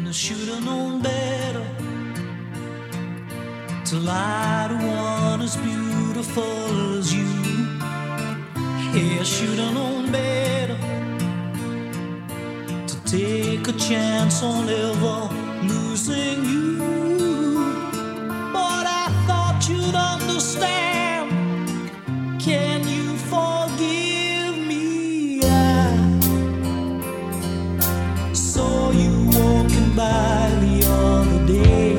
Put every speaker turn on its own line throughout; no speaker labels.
I should've known better to lie to one as beautiful as you. Yeah, I should've known better to take a chance on ever losing you. But I thought you'd understand. Can you forgive me? I saw you walking by the other day.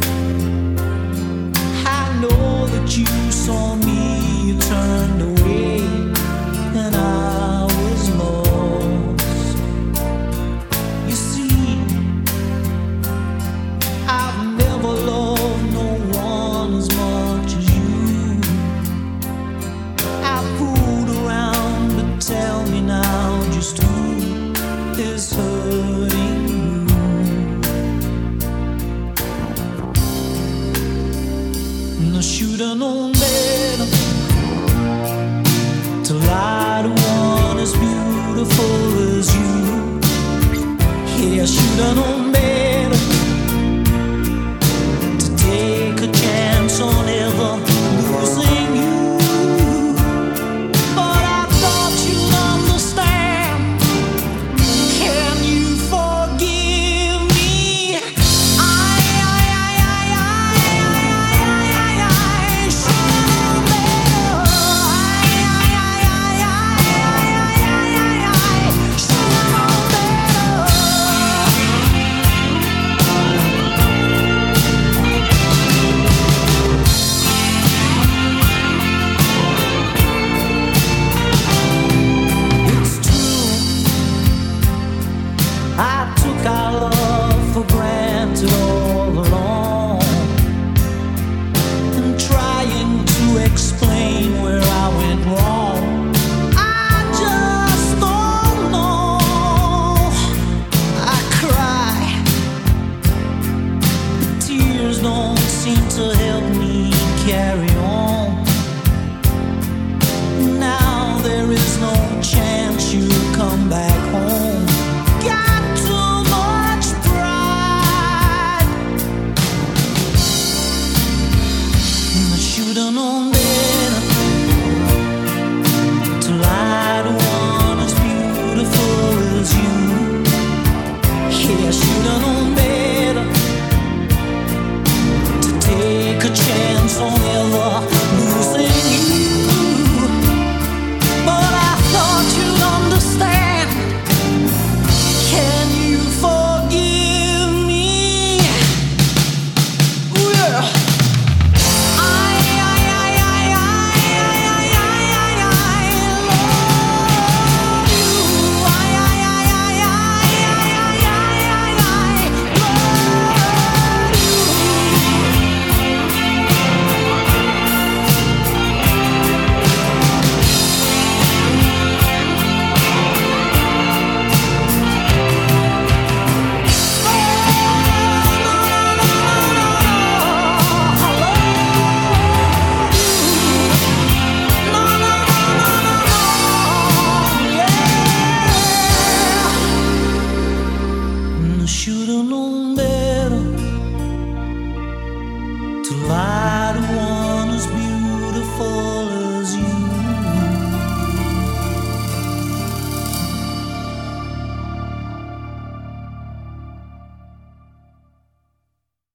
I know that you saw me, you turned away, and I was lost. You see, I've never loved no one as much as you. I fooled around, but tell me now just who is hurting you. And I should've known better to lie to one as beautiful as you. Yeah, I should've known better